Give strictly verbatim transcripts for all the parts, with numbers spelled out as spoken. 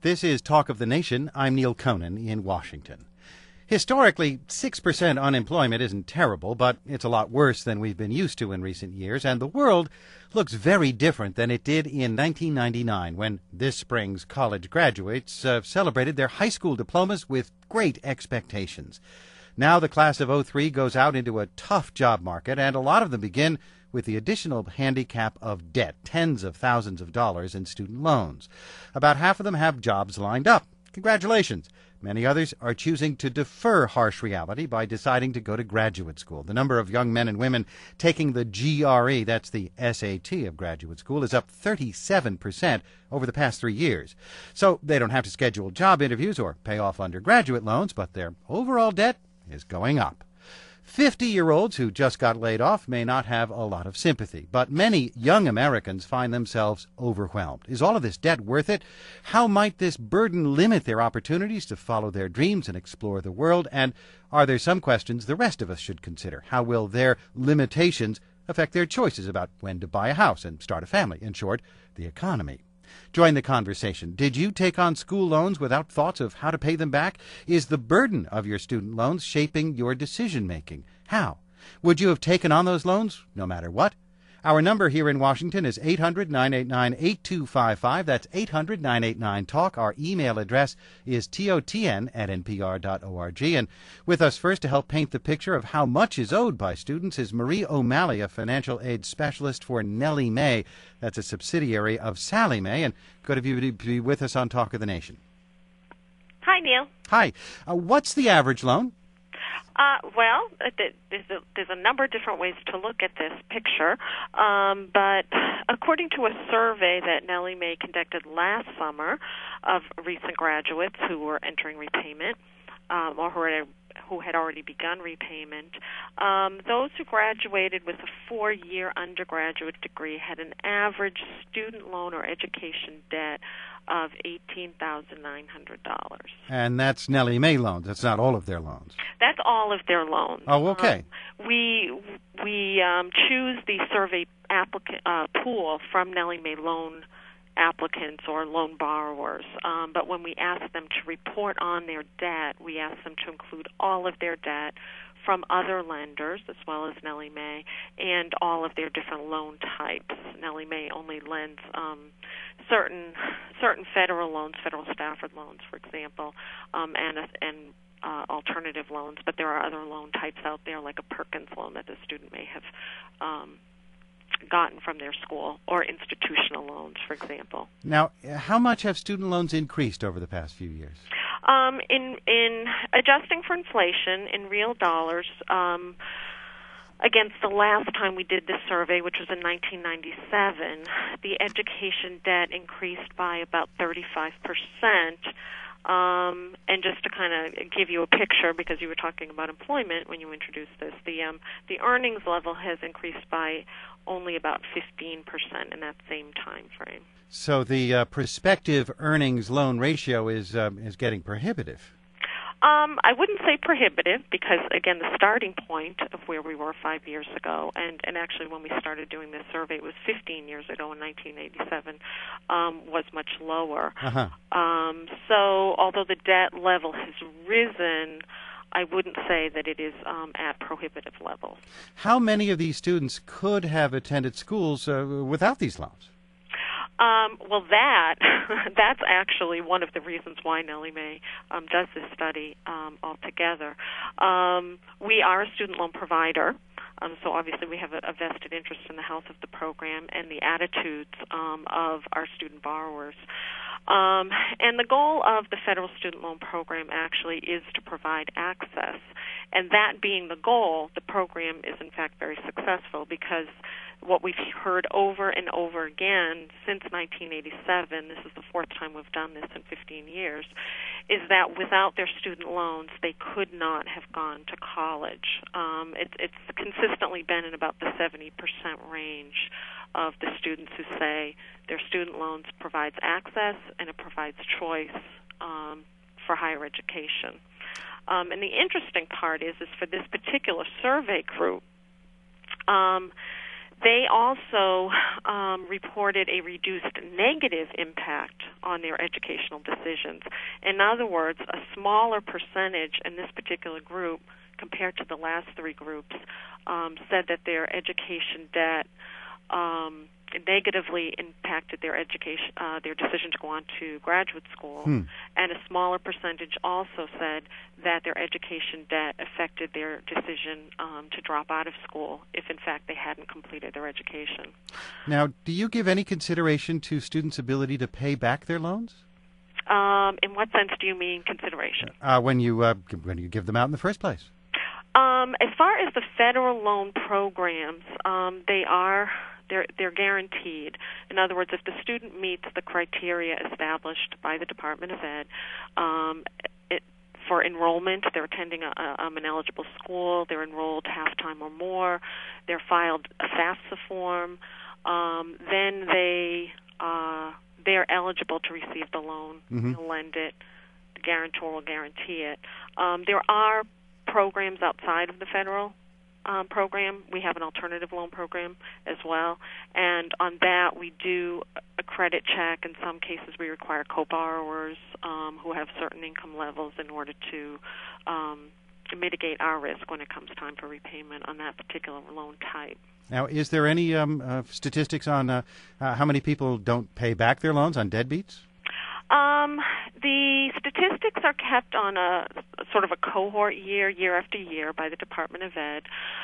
This is Talk of the Nation. I'm Neil Conan in Washington. Historically, six percent unemployment isn't terrible, but it's a lot worse than we've been used to in recent years, and the world looks very different than it did in nineteen ninety-nine, when this spring's college graduates uh, celebrated their high school diplomas with great expectations. Now the class of oh three goes out into a tough job market, and a lot of them begin with the additional handicap of debt, tens of thousands of dollars in student loans. About half of them have jobs lined up. Congratulations. Many others are choosing to defer harsh reality by deciding to go to graduate school. The number of young men and women taking the G R E, that's the S A T of graduate school, is up thirty-seven percent over the past three years. So they don't have to schedule job interviews or pay off undergraduate loans, but their overall debt is going up. fifty-year-olds who just got laid off may not have a lot of sympathy, but many young Americans find themselves overwhelmed. Is all of this debt worth it? How might this burden limit their opportunities to follow their dreams and explore the world? And are there some questions the rest of us should consider? How will their limitations affect their choices about when to buy a house and start a family? In short, the economy. Join the conversation. Did you take on school loans without thoughts of how to pay them back? Is the burden of your student loans shaping your decision-making? How? Would you have taken on those loans no matter what? Our number here in Washington is eight hundred, nine eight nine, eight two five five. That's eight hundred, nine eight nine, talk. Our email address is totn at npr dot org. And with us first to help paint the picture of how much is owed by students is Marie O'Malley, a financial aid specialist for Nellie Mae. That's a subsidiary of Sallie Mae. And good of you to be with us on Talk of the Nation. Hi, Neil. Hi. Uh, what's the average loan? Uh, well, there's a, there's a number of different ways to look at this picture, um, but according to a survey that Nellie Mae conducted last summer of recent graduates who were entering repayment, um, or who had, who had already begun repayment, um, those who graduated with a four-year undergraduate degree had an average student loan or education debt of eighteen thousand nine hundred dollars. And that's Nellie Mae loans. That's not all of their loans. That's all of their loans. Oh, okay. Um, we we um, choose the survey applicant uh, pool from Nellie Mae loan applicants or loan borrowers. Um, but when we ask them to report on their debt, we ask them to include all of their debt from other lenders, as well as Nellie Mae, and all of their different loan types. Nellie Mae only lends um, certain certain federal loans, federal Stafford loans, for example, um, and and uh, alternative loans. But there are other loan types out there, like a Perkins loan that the student may have um, gotten from their school, or institutional loans, for example. Now, how much have student loans increased over the past few years? Um, in in adjusting for inflation in real dollars, um, against the last time we did this survey, which was in nineteen ninety-seven, the education debt increased by about thirty-five percent. Um, and just to kind of give you a picture, because you were talking about employment when you introduced this, the um, the earnings level has increased by only about fifteen percent in that same time frame. So the uh, prospective earnings loan ratio is um, is getting prohibitive. Um, I wouldn't say prohibitive because, again, the starting point of where we were five years ago, and, and actually when we started doing this survey, it was fifteen years ago in nineteen eighty-seven, um, was much lower. Uh-huh. Um, so although the debt level has risen, I wouldn't say that it is um, at prohibitive levels. How many of these students could have attended schools uh, without these loans? Um, well, that that's actually one of the reasons why Nellie Mae um, does this study um, altogether. Um, we are a student loan provider, um, so obviously we have a, a vested interest in the health of the program and the attitudes um, of our student borrowers. Um, and the goal of the federal student loan program actually is to provide access. And that being the goal, the program is in fact very successful because what we've heard over and over again since nineteen eighty-seven, this is the fourth time we've done this in fifteen years, is that without their student loans, they could not have gone to college. Um, it, it's consistently been in about the seventy percent range of the students who say their student loans provides access and it provides choice um, for higher education. Um, and the interesting part is, is for this particular survey group, um, They also um, reported a reduced negative impact on their educational decisions. In other words, a smaller percentage in this particular group compared to the last three groups um, said that their education debt um, negatively impacted their education, uh, their decision to go on to graduate school, hmm. and a smaller percentage also said that their education debt affected their decision um, to drop out of school if, in fact, they hadn't completed their education. Now, do you give any consideration to students' ability to pay back their loans? Um, in what sense do you mean consideration? Uh, when you uh, when you give them out in the first place. Um, as far as the federal loan programs, um, they are they're they're guaranteed. In other words, if the student meets the criteria established by the Department of Ed um, it, for enrollment, they're attending a, a, um, an eligible school, they're enrolled half time or more, they're filed a FAFSA form, um, then they uh, they're eligible to receive the loan. Mm-hmm. They'll lend it. The guarantor will guarantee it. Um, there are programs outside of the federal um, program. We have an alternative loan program as well, and on that we do a credit check. In some cases we require co-borrowers um, who have certain income levels in order to um, mitigate our risk when it comes time for repayment on that particular loan type. Now, is there any um, uh, statistics on uh, uh, how many people don't pay back their loans, on deadbeats? Um, the statistics are kept on a, a sort of a cohort year, year after year, by the Department of Ed.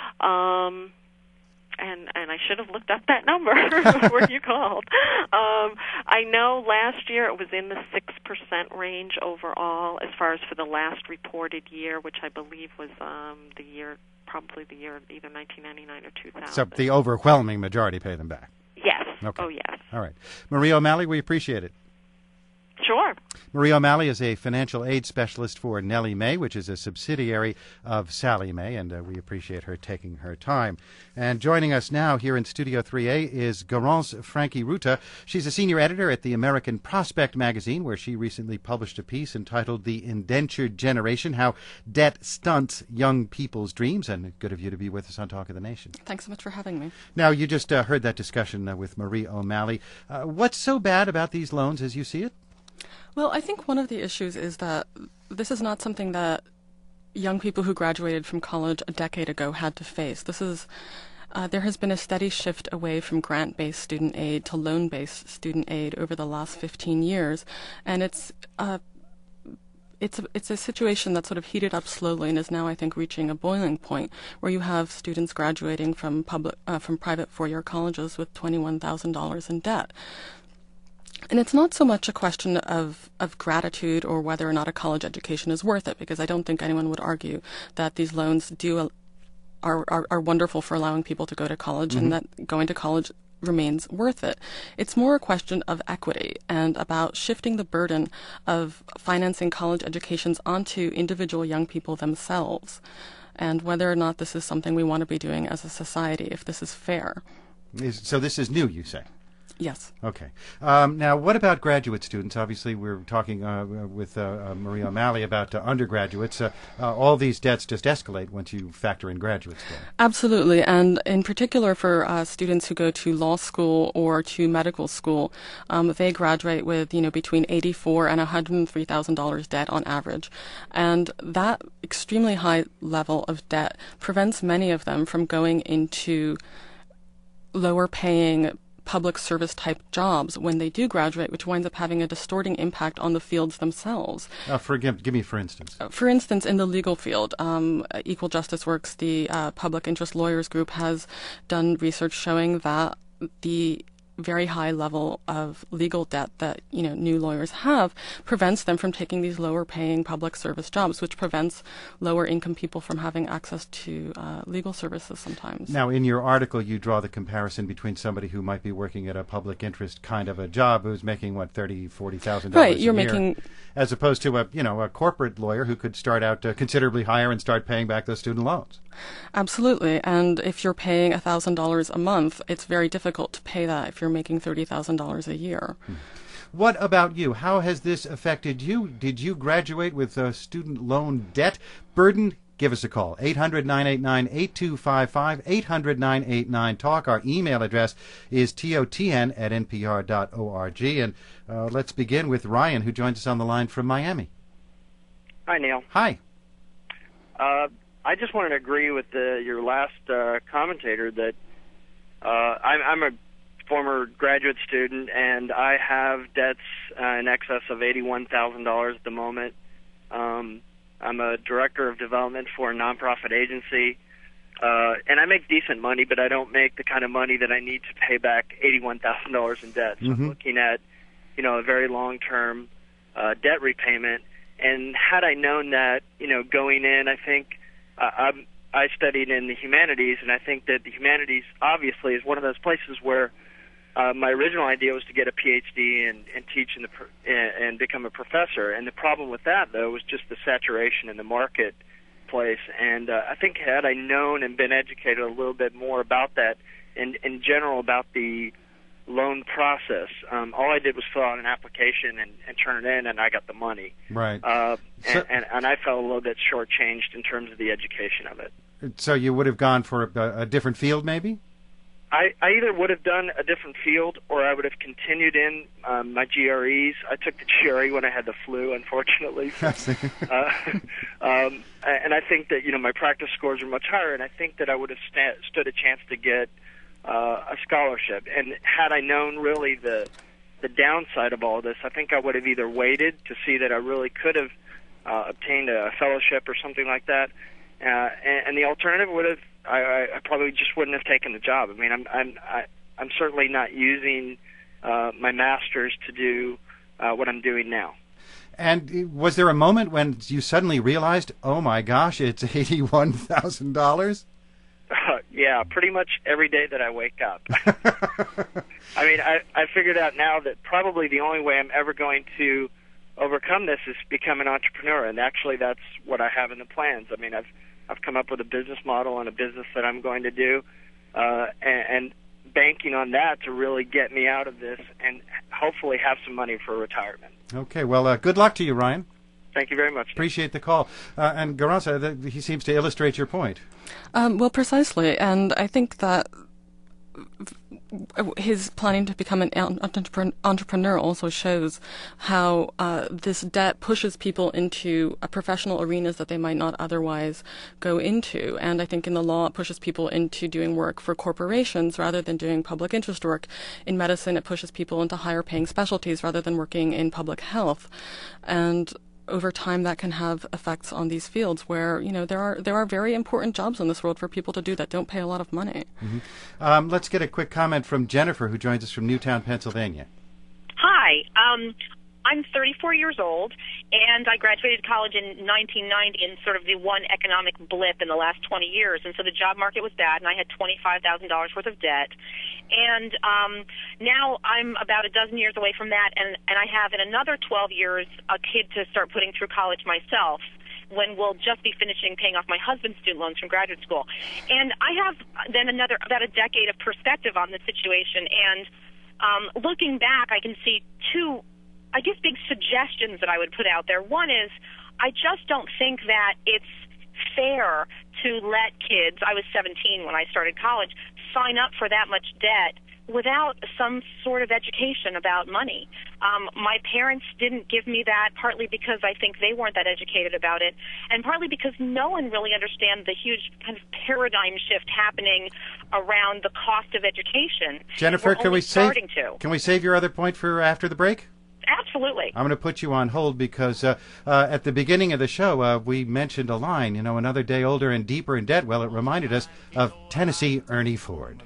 Um, and and I should have looked up that number before you called. Um, I know last year it was in the six percent range overall, as far as for the last reported year, which I believe was um, the year, probably the year either nineteen ninety-nine or two thousand. So the overwhelming majority pay them back. Yes. Okay. Oh, yes. All right. Marie O'Malley, we appreciate it. Sure. Marie O'Malley is a financial aid specialist for Nellie Mae, which is a subsidiary of Sallie Mae, and uh, we appreciate her taking her time. And joining us now here in Studio three A is Garance Franchi-Ruta. She's a senior editor at the American Prospect magazine, where she recently published a piece entitled The Indentured Generation, How Debt Stunts Young People's Dreams. And good of you to be with us on Talk of the Nation. Thanks so much for having me. Now, you just uh, heard that discussion uh, with Marie O'Malley. Uh, what's so bad about these loans as you see it? Well, I think one of the issues is that this is not something that young people who graduated from college a decade ago had to face. This is uh, there has been a steady shift away from grant-based student aid to loan-based student aid over the last fifteen years, and it's uh, it's a, it's a situation that's sort of heated up slowly and is now, I think, reaching a boiling point, where you have students graduating from public uh, from private four-year colleges with twenty-one thousand dollars in debt. And it's not so much a question of, of gratitude or whether or not a college education is worth it, because I don't think anyone would argue that these loans do are are, are wonderful for allowing people to go to college, mm-hmm. and that going to college remains worth it. It's more a question of equity and about shifting the burden of financing college educations onto individual young people themselves, and whether or not this is something we want to be doing as a society, if this is fair. Is, so this is new, you say? Yes. Okay. Um, now, what about graduate students? Obviously, we're talking uh, with uh, uh, Marie O'Malley about uh, undergraduates. Uh, uh, all these debts just escalate once you factor in graduate school. Absolutely, and in particular for uh, students who go to law school or to medical school, um, they graduate with, you know, between eighty-four thousand dollars and one hundred three thousand dollars debt on average, and that extremely high level of debt prevents many of them from going into lower-paying public service type jobs when they do graduate, which winds up having a distorting impact on the fields themselves. Uh, for, give, give me for instance. For instance, in the legal field, um, Equal Justice Works, the uh, public interest lawyers group, has done research showing that the very high level of legal debt that, you know, new lawyers have prevents them from taking these lower paying public service jobs, which prevents lower income people from having access to uh, legal services sometimes. Now, in your article, you draw the comparison between somebody who might be working at a public interest kind of a job who's making, what, thirty thousand dollars, forty thousand dollars right, you're a year, making, as opposed to a, you know, a corporate lawyer who could start out uh, considerably higher and start paying back those student loans. Absolutely. And if you're paying one thousand dollars a month, it's very difficult to pay that if you're making thirty thousand dollars a year. Hmm. What about you? How has this affected you? Did you graduate with uh, student loan debt burden? give us a call. eight hundred, nine eight nine, eight two five five, eight hundred, nine eight nine, talk. Our email address is totn at npr dot org. And uh, let's begin with Ryan, who joins us on the line from Miami. Hi, Neil. Hi. Uh, I just wanted to agree with the, your last uh, commentator that uh, I'm, I'm a former graduate student, and I have debts uh, in excess of eighty-one thousand dollars at the moment. Um, I'm a director of development for a nonprofit agency, uh, and I make decent money, but I don't make the kind of money that I need to pay back eighty-one thousand dollars in debt. So Mm-hmm. I'm looking at, you know, a very long-term uh, debt repayment. And had I known that, you know, going in, I think uh, I'm, I studied in the humanities, and I think that the humanities obviously is one of those places where Uh, my original idea was to get a P H D and, and teach in the pr- and become a professor. And the problem with that, though, was just the saturation in the marketplace. And uh, I think had I known and been educated a little bit more about that, and in general about the loan process, um, all I did was fill out an application and, and turn it in, and I got the money. Right. Uh, So- and, and, and I felt a little bit shortchanged in terms of the education of it. So you would have gone for a, a different field, maybe? I, I either would have done a different field, or I would have continued in um, my G R Es. I took the G R E when I had the flu, unfortunately. uh, um, and I think that, you know, my practice scores are much higher, and I think that I would have sta- stood a chance to get uh, a scholarship. And had I known really the the downside of all this, I think I would have either waited to see that I really could have uh, obtained a fellowship or something like that, uh, and, and the alternative would have I, I probably just wouldn't have taken the job. I mean, I'm I'm I, I'm certainly not using uh, my master's to do uh, what I'm doing now. And was there a moment when you suddenly realized, oh my gosh, it's eighty-one thousand dollars? Uh, yeah, pretty much every day that I wake up. I mean, I I figured out now that probably the only way I'm ever going to overcome this is become an entrepreneur, and actually that's what I have in the plans. I mean, I've I've come up with a business model and a business that I'm going to do, uh, and, and banking on that to really get me out of this and hopefully have some money for retirement. Okay, well, uh, good luck to you, Ryan. Thank you very much. Appreciate the call. Uh, and Garansa, th- he seems to illustrate your point. Um, well, precisely, and I think that his planning to become an entrepreneur, entrepreneur also shows how uh, this debt pushes people into uh, professional arenas that they might not otherwise go into. And I think in the law, it pushes people into doing work for corporations rather than doing public interest work. In medicine, it pushes people into higher paying specialties rather than working in public health. And over time, that can have effects on these fields where, you know, there are there are very important jobs in this world for people to do that don't pay a lot of money. Mm-hmm. Um, let's get a quick comment from Jennifer, who joins us from Newtown, Pennsylvania. Hi. Um, I'm thirty-four years old, and I graduated college in nineteen ninety in sort of the one economic blip in the last twenty years. And so the job market was bad, and I had twenty-five thousand dollars worth of debt. And um, now I'm about a dozen years away from that, and, and I have in another twelve years a kid to start putting through college myself, when we'll just be finishing paying off my husband's student loans from graduate school. And I have then another about a decade of perspective on the situation. And um, looking back, I can see two, I guess, big suggestions that I would put out there. One is, I just don't think that it's fair to let kids, I was seventeen when I started college, sign up for that much debt without some sort of education about money. Um, my parents didn't give me that, partly because I think they weren't that educated about it, and partly because no one really understands the huge kind of paradigm shift happening around the cost of education. Jennifer, We're can only we save starting to. can we save your other point for after the break? Absolutely. I'm going to put you on hold because uh, uh, at the beginning of the show, uh, we mentioned a line, you know, another day older and deeper in debt. Well, it reminded us of Tennessee Ernie Ford.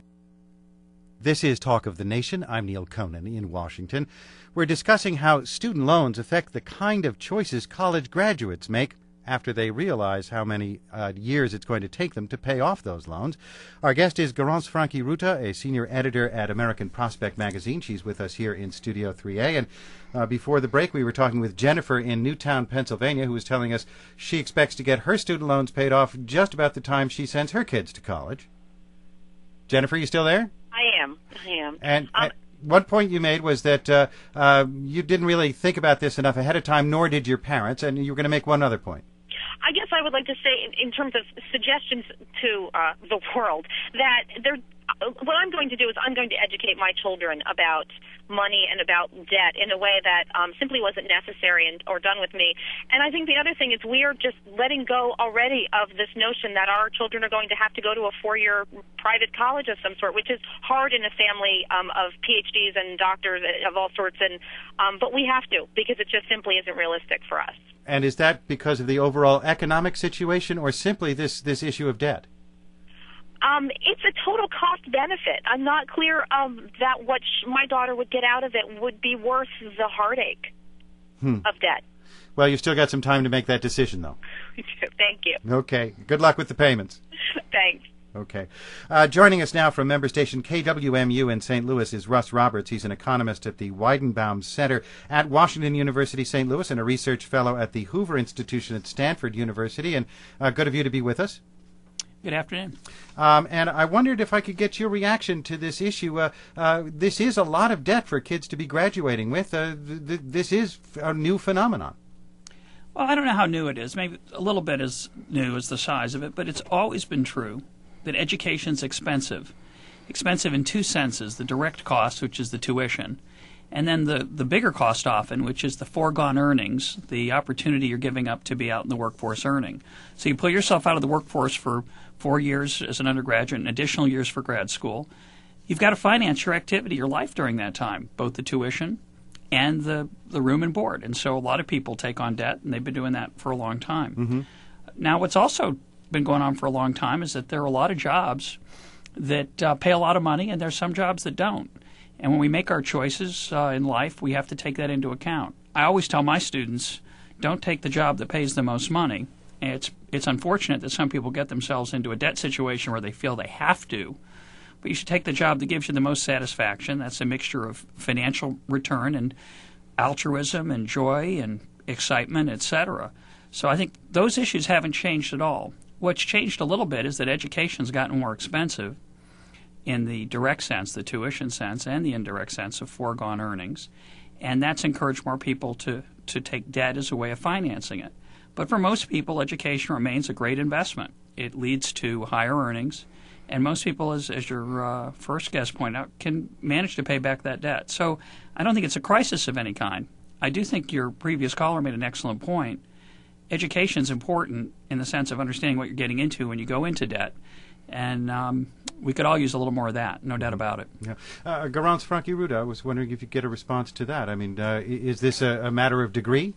This is Talk of the Nation. I'm Neil Conan in Washington. We're discussing how student loans affect the kind of choices college graduates make after they realize how many uh, years it's going to take them to pay off those loans. Our guest is Garance Franchi-Ruta, a senior editor at American Prospect magazine. She's with us here in Studio three A. And uh, before the break, we were talking with Jennifer in Newtown, Pennsylvania, who was telling us she expects to get her student loans paid off just about the time she sends her kids to college. Jennifer, you still there? I am. I am. And Um, uh, one point you made was that uh, uh, you didn't really think about this enough ahead of time, nor did your parents, and you were going to make one other point. I guess I would like to say, in, in terms of suggestions to uh, the world, that there. What I'm going to do is I'm going to educate my children about money and about debt in a way that um, simply wasn't necessary and, or done with me. And I think the other thing is we are just letting go already of this notion that our children are going to have to go to a four-year private college of some sort, which is hard in a family um, of P H Ds and doctors of all sorts. And um, but we have to, because it just simply isn't realistic for us. And is that because of the overall economic situation, or simply this, this issue of debt? Um, it's a total cost benefit. I'm not clear um, that what sh- my daughter would get out of it would be worth the heartache hmm. of debt. Well, you've still got some time to make that decision, though. Thank you. Okay. Good luck with the payments. Thanks. Okay. Uh, joining us now from member station K W M U in Saint Louis is Russ Roberts. He's an economist at the Weidenbaum Center at Washington University, Saint Louis, and a research fellow at the Hoover Institution at Stanford University. And uh, good of you to be with us. Good afternoon. Um, and I wondered if I could get your reaction to this issue. Uh, uh, this is a lot of debt for kids to be graduating with. Uh, th- th- this is a new phenomenon. Well, I don't know how new it is. Maybe a little bit as new as the size of it, but it's always been true that education's expensive. Expensive in two senses: the direct cost, which is the tuition, and then the, the bigger cost often, which is the foregone earnings, the opportunity you're giving up to be out in the workforce earning. So you pull yourself out of the workforce for four years as an undergraduate and additional years for grad school. You've got to finance your activity, your life during that time, both the tuition and the, the room and board. And so a lot of people take on debt, and they've been doing that for a long time. Mm-hmm. Now, what's also been going on for a long time is that there are a lot of jobs that uh, pay a lot of money, and there's some jobs that don't. And when we make our choices uh, in life, we have to take that into account. I always tell my students, don't take the job that pays the most money. And it's it's unfortunate that some people get themselves into a debt situation where they feel they have to. But you should take the job that gives you the most satisfaction. That's a mixture of financial return and altruism and joy and excitement, et cetera. So I think those issues haven't changed at all. What's changed a little bit is that education's gotten more expensive in the direct sense, the tuition sense, and the indirect sense of foregone earnings. And that's encouraged more people to, to take debt as a way of financing it. But for most people, education remains a great investment. It leads to higher earnings, and most people, as, as your uh, first guest pointed out, can manage to pay back that debt. So I don't think it's a crisis of any kind. I do think your previous caller made an excellent point. Education is important in the sense of understanding what you're getting into when you go into debt. And um, we could all use a little more of that, no doubt about it. Yeah. Uh, Garance Franchi-Ruda, I was wondering if you get a response to that. I mean, uh, is this a, a matter of degree?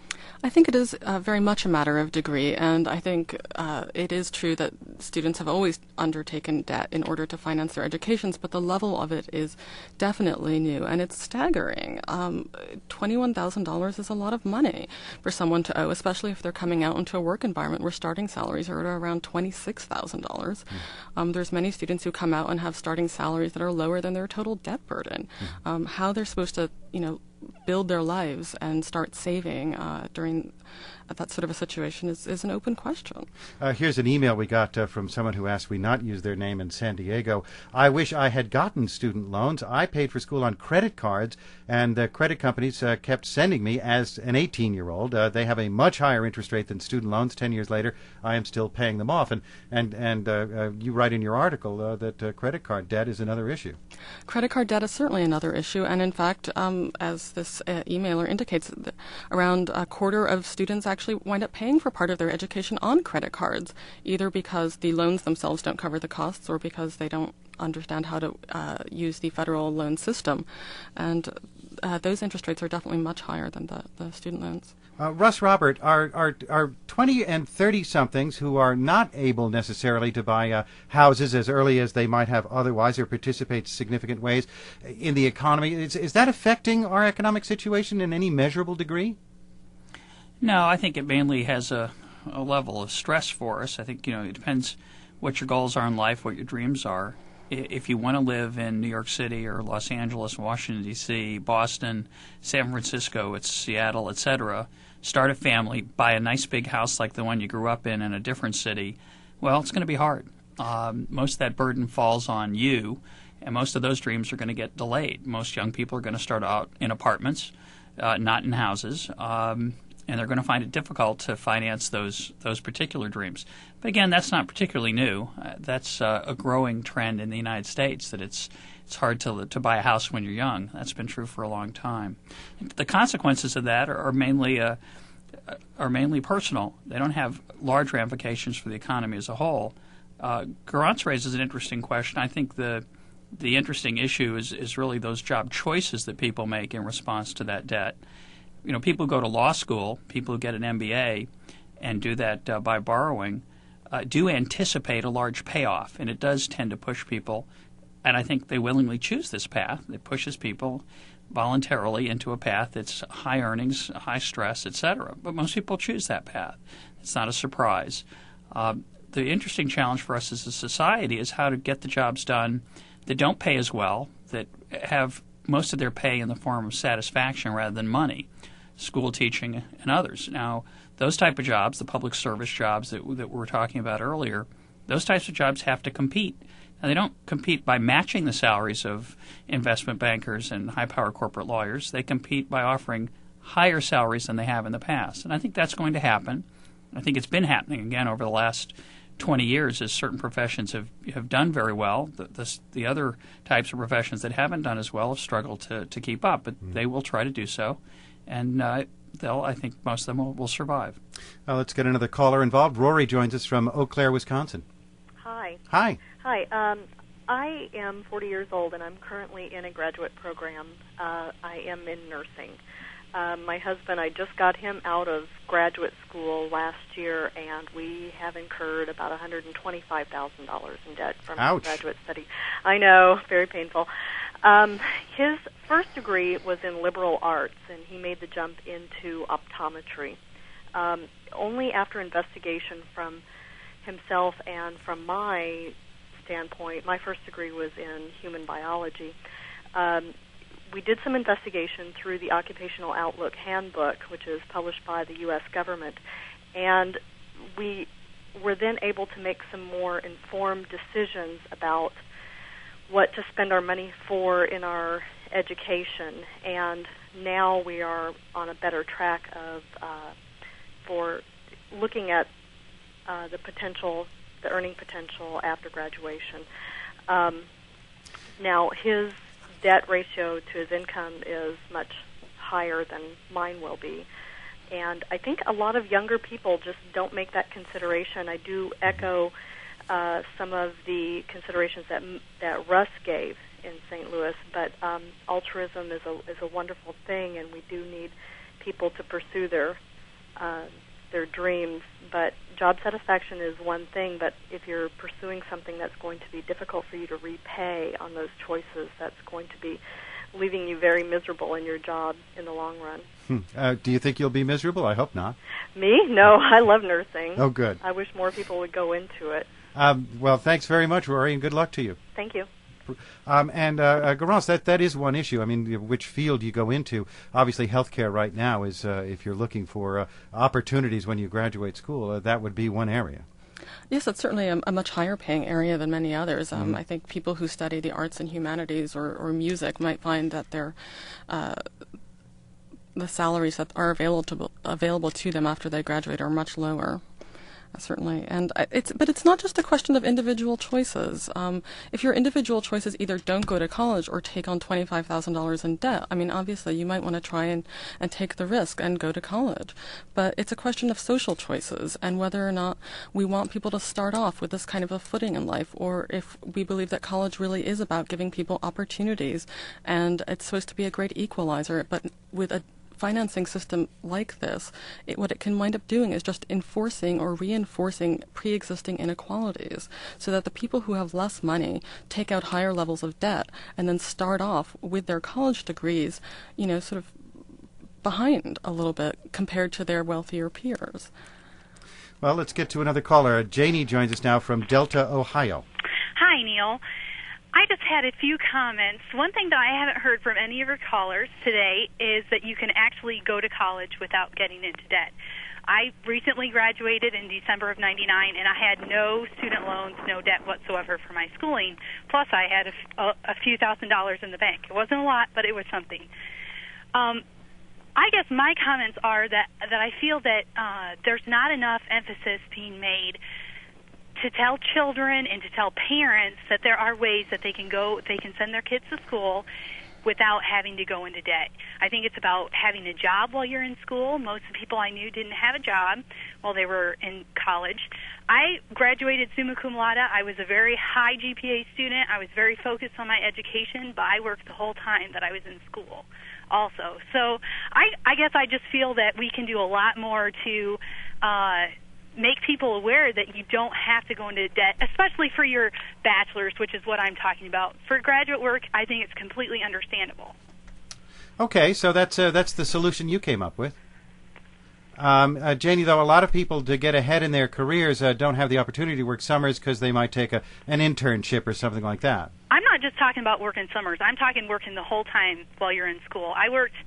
I think it is uh, very much a matter of degree, and I think uh, it is true that students have always undertaken debt in order to finance their educations, but the level of it is definitely new, and it's staggering. Um, twenty-one thousand dollars is a lot of money for someone to owe, especially if they're coming out into a work environment where starting salaries are at around twenty-six thousand dollars. Mm. Um, there's many students who come out and have starting salaries that are lower than their total debt burden. Mm. Um, how they're supposed to, you know, build their lives and start saving uh, during that sort of a situation is, is an open question. Uh, here's an email we got uh, from someone who asked we not use their name in San Diego. I wish I had gotten student loans. I paid for school on credit cards, and the credit companies uh, kept sending me as an eighteen-year-old. Uh, they have a much higher interest rate than student loans. Ten years later, I am still paying them off. And, and, and uh, uh, you write in your article uh, that uh, credit card debt is another issue. Credit card debt is certainly another issue, and in fact, um, as this uh, emailer indicates, around a quarter of students actually wind up paying for part of their education on credit cards, either because the loans themselves don't cover the costs or because they don't understand how to uh, use the federal loan system. And uh, those interest rates are definitely much higher than the, the student loans. Uh, Russ Robert, are, are are twenty and thirty-somethings who are not able necessarily to buy uh, houses as early as they might have otherwise or participate in significant ways in the economy, is, is that affecting our economic situation in any measurable degree? No, I think it mainly has a, a level of stress for us. I think, you know, it depends what your goals are in life, what your dreams are. If you want to live in New York City or Los Angeles, Washington, D C, Boston, San Francisco, it's Seattle, et cetera, start a family, buy a nice big house like the one you grew up in in a different city, well, it's going to be hard. Um, most of that burden falls on you, and most of those dreams are going to get delayed. Most young people are going to start out in apartments, uh, not in houses. Um, and they're going to find it difficult to finance those those particular dreams. But again, that's not particularly new. Uh, that's uh, a growing trend in the United States, that it's it's hard to to buy a house when you're young. That's been true for a long time. The consequences of that are, are mainly uh, are mainly personal. They don't have large ramifications for the economy as a whole. Uh, Garance raises an interesting question. I think the the interesting issue is is really those job choices that people make in response to that debt. You know, people who go to law school, people who get an M B A and do that uh, by borrowing, uh, do anticipate a large payoff, and it does tend to push people, and I think they willingly choose this path. It pushes people voluntarily into a path that's high earnings, high stress, et cetera. But most people choose that path. It's not a surprise. Uh, the interesting challenge for us as a society is how to get the jobs done that don't pay as well, that have most of their pay in the form of satisfaction rather than money. School teaching and others. Now, those type of jobs, the public service jobs that, that we were talking about earlier, those types of jobs have to compete. And they don't compete by matching the salaries of investment bankers and high-power corporate lawyers. They compete by offering higher salaries than they have in the past. And I think that's going to happen. I think it's been happening, again, over the last twenty years as certain professions have, have done very well. The, the, the other types of professions that haven't done as well have struggled to, to keep up, but mm. they will try to do so. And uh, they'll, I think most of them will, will survive. Well, let's get another caller involved. Rory joins us from Eau Claire, Wisconsin. Hi. Hi. Hi. Um, I am forty years old, and I'm currently in a graduate program. Uh, I am in nursing. Um, my husband, I just got him out of graduate school last year, and we have incurred about one hundred twenty-five thousand dollars in debt from Ouch. graduate study. I know, very painful. Um, his first degree was in liberal arts, and he made the jump into optometry. Um, only after investigation from himself and from my standpoint, my first degree was in human biology. Um, we did some investigation through the Occupational Outlook Handbook, which is published by the U S government, and we were then able to make some more informed decisions about what to spend our money for in our education, and now we are on a better track of uh, for looking at uh, the potential, the earning potential after graduation. Um, now, his debt ratio to his income is much higher than mine will be, and I think a lot of younger people just don't make that consideration. I do echo Uh, some of the considerations that that Russ gave in Saint Louis, but um, altruism is a is a wonderful thing, and we do need people to pursue their uh, their dreams. But job satisfaction is one thing, but if you're pursuing something that's going to be difficult for you to repay on those choices, that's going to be leaving you very miserable in your job in the long run. Hmm. Uh, do you think you'll be miserable? I hope not. Me? No, I love nursing. Oh, good. I wish more people would go into it. Um, well, thanks very much, Rory, and good luck to you. Thank you. Um, and, uh, uh, Garance, that, that is one issue. I mean, which field you go into. Obviously, healthcare right now is, uh, if you're looking for uh, opportunities when you graduate school, uh, that would be one area. Yes, it's certainly a, a much higher paying area than many others. Um, Mm-hmm. I think people who study the arts and humanities or, or music might find that they're uh, the salaries that are available to, available to them after they graduate are much lower. Certainly, and it's but it's not just a question of individual choices. Um, if your individual choices either don't go to college or take on twenty-five thousand dollars in debt, I mean, obviously you might want to try and, and take the risk and go to college. But it's a question of social choices and whether or not we want people to start off with this kind of a footing in life, or if we believe that college really is about giving people opportunities and it's supposed to be a great equalizer, but with a financing system like this, it, what it can wind up doing is just enforcing or reinforcing pre-existing inequalities so that the people who have less money take out higher levels of debt and then start off with their college degrees, you know, sort of behind a little bit compared to their wealthier peers. Well, let's get to another caller. Janie joins us now from Delta, Ohio. Hi, Neil. I just had a few comments. One thing that I haven't heard from any of your callers today is that you can actually go to college without getting into debt. I recently graduated in December of ninety-nine, and I had no student loans, no debt whatsoever for my schooling. Plus, I had a, a, a few thousand dollars in the bank. It wasn't a lot, but it was something. Um, I guess my comments are that that I feel that uh, there's not enough emphasis being made to tell children and to tell parents that there are ways that they can go, they can send their kids to school without having to go into debt. I think it's about having a job while you're in school. Most of the people I knew didn't have a job while they were in college. I graduated summa cum laude. I was a very high G P A student. I was very focused on my education, but I worked the whole time that I was in school also. So I, I guess I just feel that we can do a lot more to uh, make people aware that you don't have to go into debt, especially for your bachelor's, which is what I'm talking about. For graduate work, I think it's completely understandable. Okay, so that's uh, that's the solution you came up with. Um, uh, Janie, though, a lot of people, to get ahead in their careers, uh, don't have the opportunity to work summers because they might take a, an internship or something like that. I'm not just talking about working summers. I'm talking working the whole time while you're in school. I worked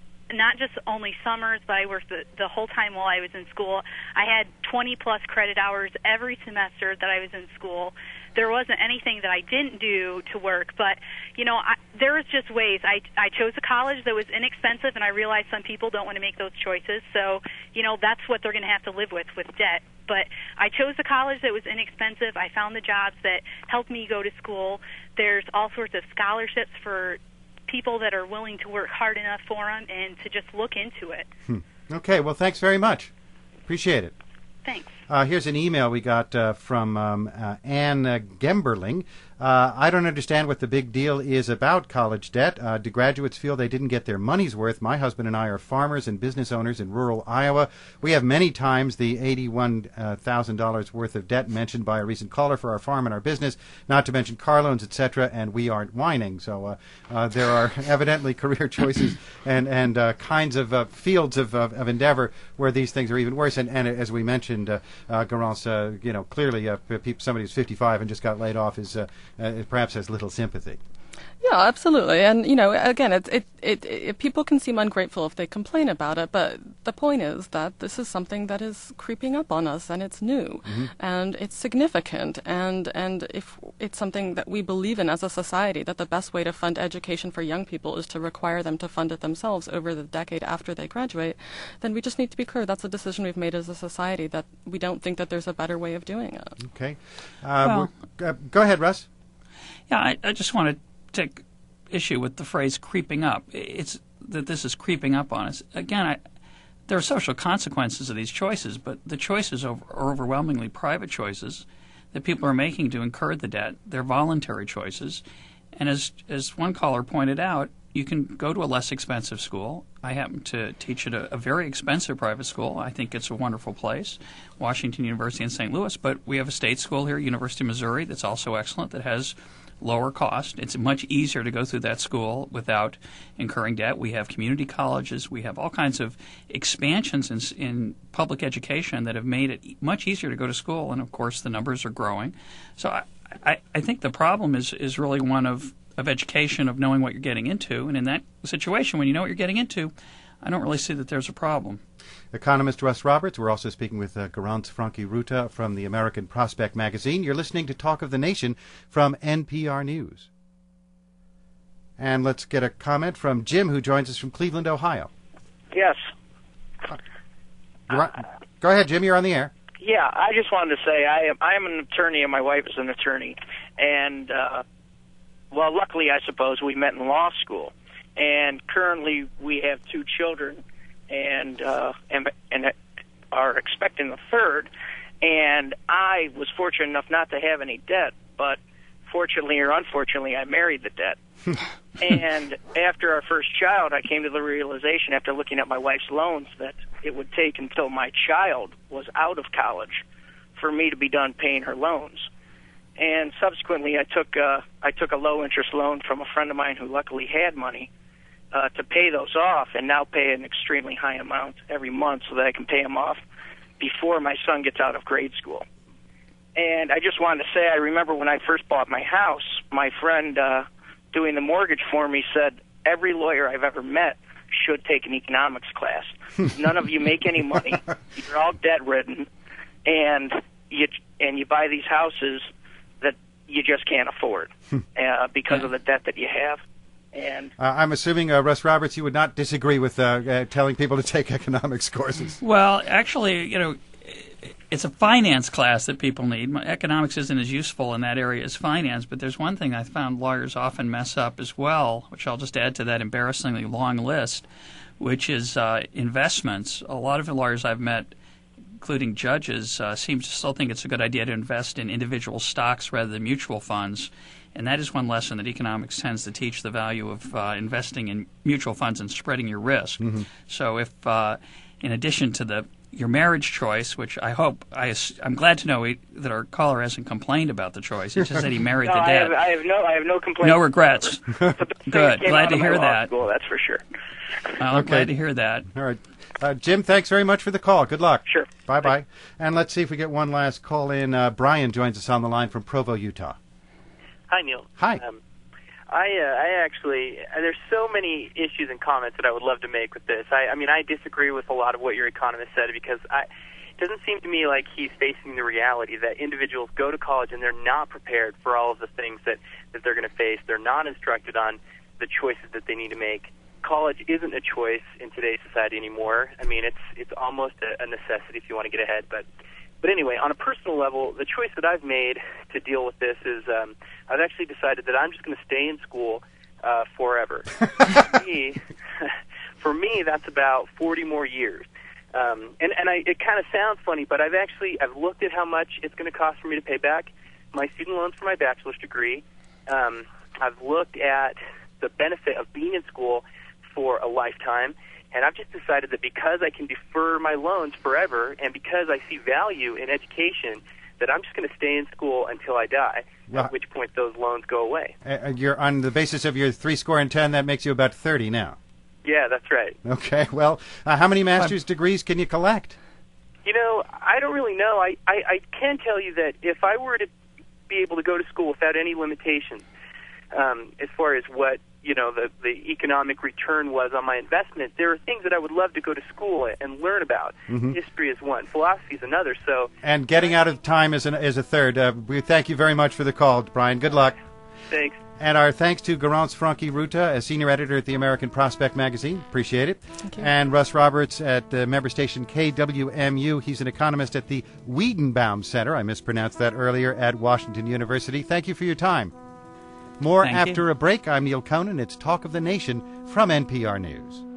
not just only summers, but I worked the, the whole time while I was in school. I had twenty plus credit hours every semester that I was in school. There wasn't anything that I didn't do to work, but, you know, I, there was just ways. I, I chose a college that was inexpensive, and I realized some people don't want to make those choices, so, you know, that's what they're going to have to live with, with debt. But I chose a college that was inexpensive. I found the jobs that helped me go to school. There's all sorts of scholarships for people that are willing to work hard enough for them and to just look into it. Hmm. Okay, well, thanks very much. Appreciate it. Thanks. Uh, here's an email we got uh, from um, uh, Anne uh, Gemberling. Uh, I don't understand what the big deal is about college debt. Uh, do graduates feel they didn't get their money's worth? My husband and I are farmers and business owners in rural Iowa. We have many times the eighty-one thousand dollars worth of debt mentioned by a recent caller for our farm and our business, not to mention car loans, et cetera, and we aren't whining. So uh, uh, there are evidently career choices and, and uh, kinds of uh, fields of, of, of endeavor where these things are even worse. And, and as we mentioned, uh, uh, Garance, uh, you know, clearly uh, somebody who's fifty-five and just got laid off is uh, uh, perhaps has little sympathy. Yeah, absolutely. And, you know, again, it, it, it, it, people can seem ungrateful if they complain about it, but the point is that this is something that is creeping up on us, and it's new, mm-hmm. and it's significant, and, and if it's something that we believe in as a society, that the best way to fund education for young people is to require them to fund it themselves over the decade after they graduate, then we just need to be clear that's a decision we've made as a society, that we don't think that there's a better way of doing it. Okay. Uh, well, uh, go ahead, Russ. Yeah, I, I just want to take issue with the phrase creeping up. It's that this is creeping up on us. Again, I, there are social consequences of these choices, but the choices are overwhelmingly private choices that people are making to incur the debt. They're voluntary choices. And as as one caller pointed out, you can go to a less expensive school. I happen to teach at a, a very expensive private school. I think it's a wonderful place, Washington University in Saint Louis. But we have a state school here, University of Missouri, that's also excellent, that has lower cost. It's much easier to go through that school without incurring debt. We have community colleges. We have all kinds of expansions in, in public education that have made it much easier to go to school, and, of course, the numbers are growing. So I, I, I think the problem is, is really one of, of education, of knowing what you're getting into. And in that situation, when you know what you're getting into, I don't really see that there's a problem. Economist Russ Roberts. We're also speaking with uh, Garance Franke-Ruta from the American Prospect magazine. You're listening to Talk of the Nation from N P R News. And let's get a comment from Jim, who joins us from Cleveland, Ohio. Yes. Uh, on, go ahead, Jim. You're on the air. Yeah, I just wanted to say I am I am an attorney and my wife is an attorney. And, uh, well, luckily, I suppose, we met in law school. And currently we have two children and uh, and, and are expecting a third. And I was fortunate enough not to have any debt, but fortunately or unfortunately, I married the debt. And after our first child, I came to the realization, after looking at my wife's loans, that it would take until my child was out of college for me to be done paying her loans. And subsequently, I took uh, I took a low-interest loan from a friend of mine who luckily had money uh, to pay those off, and now pay an extremely high amount every month so that I can pay them off before my son gets out of grade school. And I just wanted to say, I remember when I first bought my house, my friend uh, doing the mortgage for me said, every lawyer I've ever met should take an economics class. None of you make any money. You're all debt-ridden, and you and you buy these houses that you just can't afford uh, because of the debt that you have. And uh, I'm assuming, uh, Russ Roberts, you would not disagree with uh, uh, telling people to take economics courses. Well, actually, you know, it's a finance class that people need. Economics isn't as useful in that area as finance, but there's one thing I found lawyers often mess up as well, which I'll just add to that embarrassingly long list, which is uh, investments. A lot of the lawyers I've met, including judges, uh, seem to still think it's a good idea to invest in individual stocks rather than mutual funds. And that is one lesson that economics tends to teach, the value of uh, investing in mutual funds and spreading your risk. Mm-hmm. So if, uh, in addition to the your marriage choice, which I hope, I, I'm glad to know he, that our caller hasn't complained about the choice. He just said he married no, the I dad. have, I have no, I have no complaints. No regrets. Good. Glad to hear that. School, that's for sure. Well, I'm Okay. glad to hear that. All right. Uh, Jim, thanks very much for the call. Good luck. Sure. Bye-bye. And let's see if we get one last call in. Uh, Brian joins us on the line from Provo, Utah. Hi, Neil. Hi. Um, I uh, I actually uh, there's so many issues and comments that I would love to make with this. I, I mean, I disagree with a lot of what your economist said because I, it doesn't seem to me like he's facing the reality that individuals go to college and they're not prepared for all of the things that, that they're going to face. They're not instructed on the choices that they need to make. College isn't a choice in today's society anymore. I mean, it's it's almost a, a necessity if you want to get ahead, but. But anyway, on a personal level, the choice that I've made to deal with this is um, I've actually decided that I'm just going to stay in school uh, forever. for, me, for me, that's about forty more years. Um, and and I, it kind of sounds funny, but I've actually I've looked at how much it's going to cost for me to pay back my student loans for my bachelor's degree. Um, I've looked at the benefit of being in school for a lifetime. And I've just decided that because I can defer my loans forever and because I see value in education, that I'm just going to stay in school until I die, Well, at which point those loans go away. Uh, you're on the basis of your three score and ten, that makes you about thirty now. Yeah, that's right. Okay, well, uh, how many master's degrees can you collect? You know, I don't really know. I, I, I can tell you that if I were to be able to go to school without any limitations, um, as far as what you know, the, the economic return was on my investment, there are things that I would love to go to school and learn about. Mm-hmm. History is one, philosophy is another. So, And getting out of time is, an, is a third. Uh, we thank you very much for the call, Brian. Good luck. Thanks. And our thanks to Garance Franke Ruta, a senior editor at the American Prospect magazine. Appreciate it. Thank you. And Russ Roberts at uh, member station K W M U. He's an economist at the Wiedenbaum Center. I mispronounced that earlier, at Washington University. Thank you for your time. More Thank after you. a break. I'm Neil Conan. It's Talk of the Nation from N P R News.